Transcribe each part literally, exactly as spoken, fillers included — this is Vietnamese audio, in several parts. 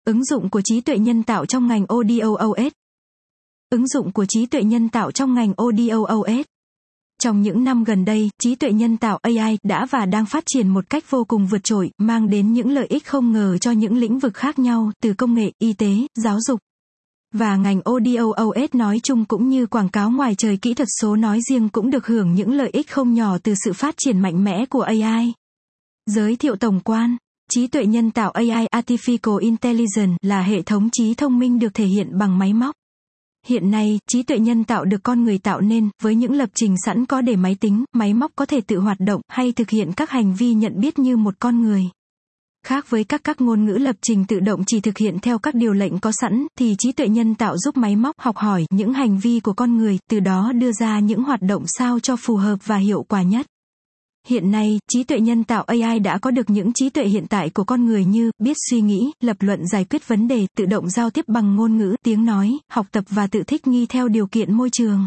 Ứng dụng của trí tuệ nhân tạo trong ngành Audio o ét. Ứng dụng của trí tuệ nhân tạo trong ngành Audio o ét. Trong những năm gần đây, trí tuệ nhân tạo A I đã và đang phát triển một cách vô cùng vượt trội, mang đến những lợi ích không ngờ cho những lĩnh vực khác nhau, từ công nghệ, y tế, giáo dục. Và ngành Audio o ét nói chung cũng như quảng cáo ngoài trời kỹ thuật số nói riêng cũng được hưởng những lợi ích không nhỏ từ sự phát triển mạnh mẽ của A I. Giới thiệu tổng quan. Trí tuệ nhân tạo A I Artificial Intelligence là hệ thống trí thông minh được thể hiện bằng máy móc. Hiện nay, trí tuệ nhân tạo được con người tạo nên, với những lập trình sẵn có để máy tính, máy móc có thể tự hoạt động hay thực hiện các hành vi nhận biết như một con người. Khác với các các ngôn ngữ lập trình tự động chỉ thực hiện theo các điều lệnh có sẵn, thì trí tuệ nhân tạo giúp máy móc học hỏi những hành vi của con người, từ đó đưa ra những hoạt động sao cho phù hợp và hiệu quả nhất. Hiện nay, trí tuệ nhân tạo A I đã có được những trí tuệ hiện tại của con người như biết suy nghĩ, lập luận giải quyết vấn đề, tự động giao tiếp bằng ngôn ngữ, tiếng nói, học tập và tự thích nghi theo điều kiện môi trường.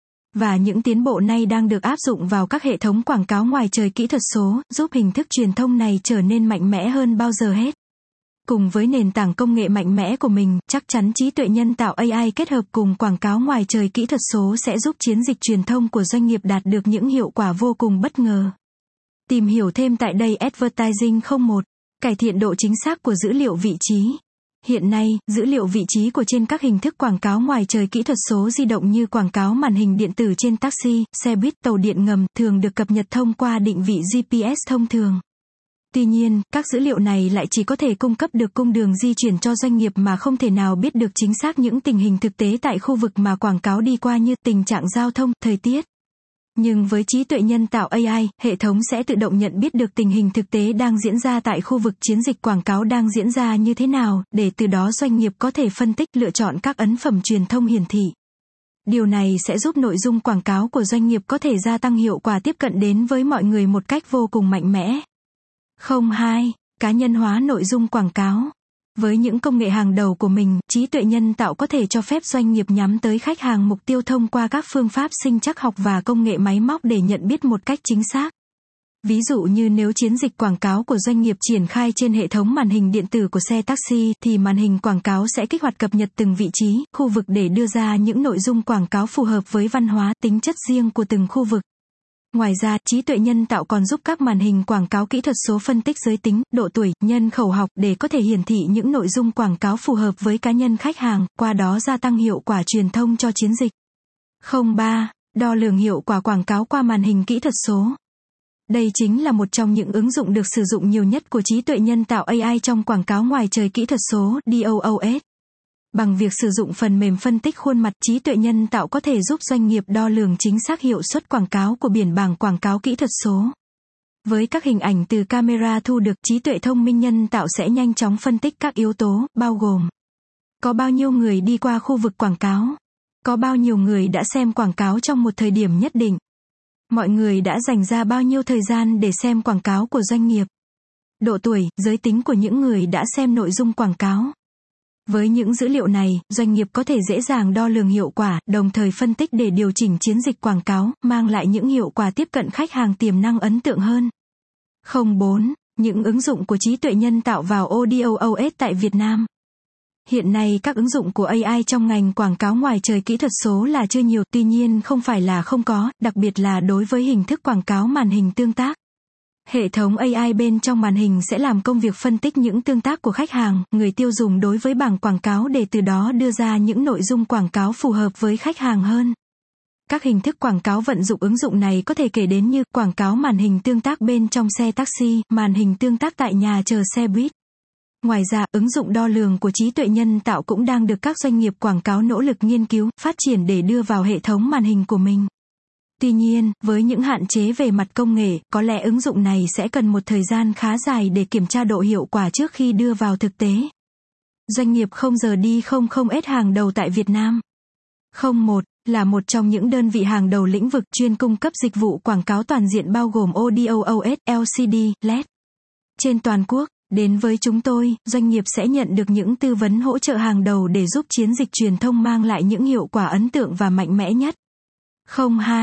Và những tiến bộ này đang được áp dụng vào các hệ thống quảng cáo ngoài trời kỹ thuật số, giúp hình thức truyền thông này trở nên mạnh mẽ hơn bao giờ hết. Cùng với nền tảng công nghệ mạnh mẽ của mình, chắc chắn trí tuệ nhân tạo A I kết hợp cùng quảng cáo ngoài trời kỹ thuật số sẽ giúp chiến dịch truyền thông của doanh nghiệp đạt được những hiệu quả vô cùng bất ngờ. Tìm hiểu thêm tại đây. Advertising không một. Cải thiện độ chính xác của dữ liệu vị trí. Hiện nay, dữ liệu vị trí của trên các hình thức quảng cáo ngoài trời kỹ thuật số di động như quảng cáo màn hình điện tử trên taxi, xe buýt, tàu điện ngầm thường được cập nhật thông qua định vị G P S thông thường. Tuy nhiên, các dữ liệu này lại chỉ có thể cung cấp được cung đường di chuyển cho doanh nghiệp mà không thể nào biết được chính xác những tình hình thực tế tại khu vực mà quảng cáo đi qua như tình trạng giao thông, thời tiết. Nhưng với trí tuệ nhân tạo A I, hệ thống sẽ tự động nhận biết được tình hình thực tế đang diễn ra tại khu vực, chiến dịch quảng cáo đang diễn ra như thế nào, để từ đó doanh nghiệp có thể phân tích, lựa chọn các ấn phẩm truyền thông hiển thị. Điều này sẽ giúp nội dung quảng cáo của doanh nghiệp có thể gia tăng hiệu quả tiếp cận đến với mọi người một cách vô cùng mạnh mẽ. không hai. Cá nhân hóa nội dung quảng cáo. Với những công nghệ hàng đầu của mình, trí tuệ nhân tạo có thể cho phép doanh nghiệp nhắm tới khách hàng mục tiêu thông qua các phương pháp sinh trắc học và công nghệ máy móc để nhận biết một cách chính xác. Ví dụ như nếu chiến dịch quảng cáo của doanh nghiệp triển khai trên hệ thống màn hình điện tử của xe taxi, thì màn hình quảng cáo sẽ kích hoạt cập nhật từng vị trí, khu vực để đưa ra những nội dung quảng cáo phù hợp với văn hóa, tính chất riêng của từng khu vực. Ngoài ra, trí tuệ nhân tạo còn giúp các màn hình quảng cáo kỹ thuật số phân tích giới tính, độ tuổi, nhân khẩu học để có thể hiển thị những nội dung quảng cáo phù hợp với cá nhân khách hàng, qua đó gia tăng hiệu quả truyền thông cho chiến dịch. không ba. Đo lường hiệu quả quảng cáo qua màn hình kỹ thuật số. Đây chính là một trong những ứng dụng được sử dụng nhiều nhất của trí tuệ nhân tạo A I trong quảng cáo ngoài trời kỹ thuật số, D O O S. Bằng việc sử dụng phần mềm phân tích khuôn mặt, trí tuệ nhân tạo có thể giúp doanh nghiệp đo lường chính xác hiệu suất quảng cáo của biển bảng quảng cáo kỹ thuật số. Với các hình ảnh từ camera thu được, trí tuệ thông minh nhân tạo sẽ nhanh chóng phân tích các yếu tố, bao gồm có bao nhiêu người đi qua khu vực quảng cáo, có bao nhiêu người đã xem quảng cáo trong một thời điểm nhất định, mọi người đã dành ra bao nhiêu thời gian để xem quảng cáo của doanh nghiệp, độ tuổi, giới tính của những người đã xem nội dung quảng cáo. Với những dữ liệu này, doanh nghiệp có thể dễ dàng đo lường hiệu quả, đồng thời phân tích để điều chỉnh chiến dịch quảng cáo, mang lại những hiệu quả tiếp cận khách hàng tiềm năng ấn tượng hơn. không bốn. Những ứng dụng của trí tuệ nhân tạo vào Audio o ét tại Việt Nam. Hiện nay các ứng dụng của A I trong ngành quảng cáo ngoài trời kỹ thuật số là chưa nhiều, tuy nhiên không phải là không có, đặc biệt là đối với hình thức quảng cáo màn hình tương tác. Hệ thống A I bên trong màn hình sẽ làm công việc phân tích những tương tác của khách hàng, người tiêu dùng đối với bảng quảng cáo để từ đó đưa ra những nội dung quảng cáo phù hợp với khách hàng hơn. Các hình thức quảng cáo vận dụng ứng dụng này có thể kể đến như quảng cáo màn hình tương tác bên trong xe taxi, màn hình tương tác tại nhà chờ xe buýt. Ngoài ra, ứng dụng đo lường của trí tuệ nhân tạo cũng đang được các doanh nghiệp quảng cáo nỗ lực nghiên cứu, phát triển để đưa vào hệ thống màn hình của mình. Tuy nhiên, với những hạn chế về mặt công nghệ, có lẽ ứng dụng này sẽ cần một thời gian khá dài để kiểm tra độ hiệu quả trước khi đưa vào thực tế. Doanh nghiệp không giờ đi không không S hàng đầu tại Việt Nam. không một. Là một trong những đơn vị hàng đầu lĩnh vực chuyên cung cấp dịch vụ quảng cáo toàn diện bao gồm Audio o ét, L C D, L E D. Trên toàn quốc, đến với chúng tôi, doanh nghiệp sẽ nhận được những tư vấn hỗ trợ hàng đầu để giúp chiến dịch truyền thông mang lại những hiệu quả ấn tượng và mạnh mẽ nhất. không hai.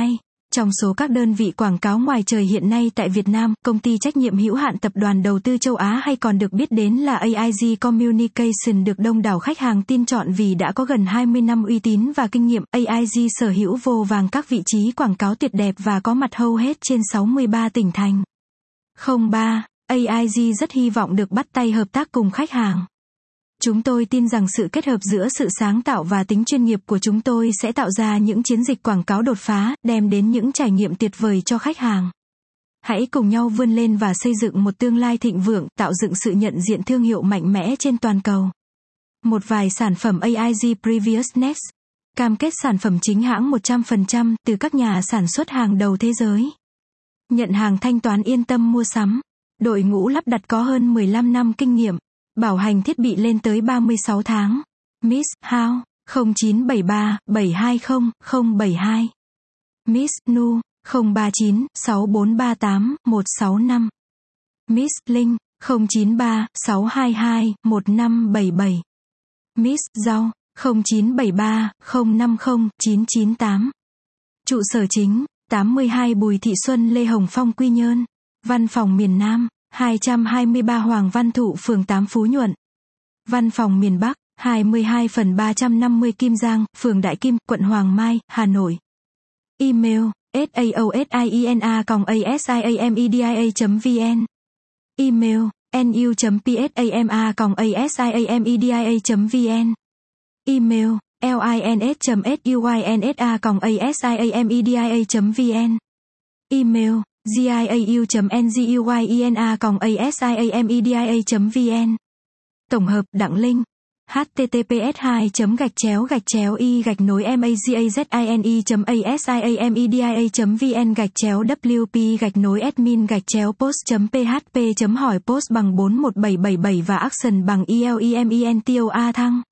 Trong số các đơn vị quảng cáo ngoài trời hiện nay tại Việt Nam, công ty trách nhiệm hữu hạn tập đoàn đầu tư châu Á hay còn được biết đến là a i giê Communication được đông đảo khách hàng tin chọn vì đã có gần hai mươi năm uy tín và kinh nghiệm. a i giê sở hữu vô vàn các vị trí quảng cáo tuyệt đẹp và có mặt hầu hết trên sáu mươi ba tỉnh thành. không ba. a i giê rất hy vọng được bắt tay hợp tác cùng khách hàng. Chúng tôi tin rằng sự kết hợp giữa sự sáng tạo và tính chuyên nghiệp của chúng tôi sẽ tạo ra những chiến dịch quảng cáo đột phá, đem đến những trải nghiệm tuyệt vời cho khách hàng. Hãy cùng nhau vươn lên và xây dựng một tương lai thịnh vượng, tạo dựng sự nhận diện thương hiệu mạnh mẽ trên toàn cầu. Một vài sản phẩm a i giê Previous Next. Cam kết sản phẩm chính hãng một trăm phần trăm từ các nhà sản xuất hàng đầu thế giới. Nhận hàng thanh toán yên tâm mua sắm. Đội ngũ lắp đặt có hơn mười lăm năm kinh nghiệm. Bảo hành thiết bị lên tới ba mươi sáu tháng. Miss How không chín bảy ba bảy hai không không bảy hai. Miss Nu không ba chín sáu bốn ba tám một sáu năm. Miss Linh không chín ba sáu hai hai một năm bảy bảy. Miss Rau không chín bảy ba không năm không chín chín tám. Trụ sở chính tám mươi hai Bùi Thị Xuân Lê Hồng Phong Quy Nhơn. Văn phòng miền Nam hai trăm hai mươi ba Hoàng Văn Thụ phường tám Phú Nhuận. Văn phòng miền Bắc hai mươi hai phần ba trăm năm mươi Kim Giang, phường Đại Kim, quận Hoàng Mai, Hà Nội. Email saosina còng asiamedia chấm vn. Email nu chấm psama còng asiamedia chấm vn. Email lins chấm suyinsa còng asiamedia chấm vn. Email giau chấm nguyina còng asiamedia chấm vn. Tổng hợp Đặng Linh. https hai chấm gạch chéo gạch chéo y gạch nối magazine chấm asiamedia chấm vn gạch chéo wp gạch nối admin gạch chéo post chấm php chấm hỏi post bằng bốn một bảy bảy bảy và action bằng elementor thăng.